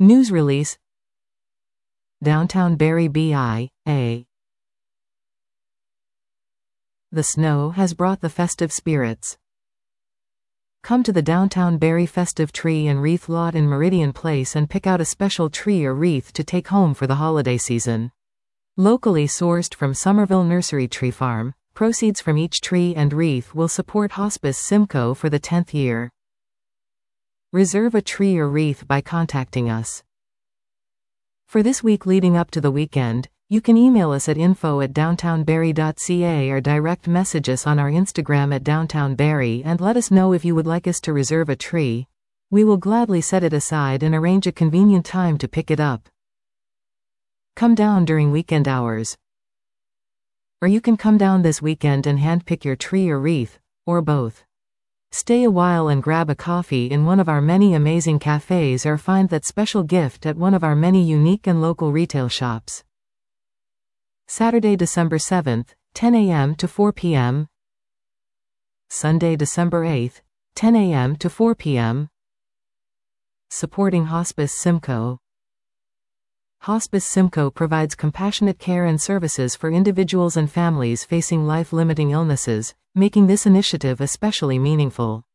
News release. Downtown Barrie BIA. The snow has brought the festive spirits. Come to the Downtown Barrie festive tree and wreath lot in Meridian Place and pick out a special tree or wreath to take home for the holiday season. Locally sourced from Somerville Nursery Tree Farm, proceeds from each tree and wreath will support Hospice Simcoe for the 10th year. Reserve a tree or wreath by contacting us. For this week leading up to the weekend, you can email us at info@downtownbarrie.ca or direct message us on our Instagram @downtownbarrie and let us know if you would like us to reserve a tree. We will gladly set it aside and arrange a convenient time to pick it up. Come down during weekend hours. Or you can come down this weekend and handpick your tree or wreath, or both. Stay a while and grab a coffee in one of our many amazing cafes or find that special gift at one of our many unique and local retail shops. Saturday, December 7th, 10 a.m. to 4 p.m. Sunday, December 8th, 10 a.m. to 4 p.m. Supporting Hospice Simcoe. Hospice Simcoe provides compassionate care and services for individuals and families facing life-limiting illnesses, making this initiative especially meaningful.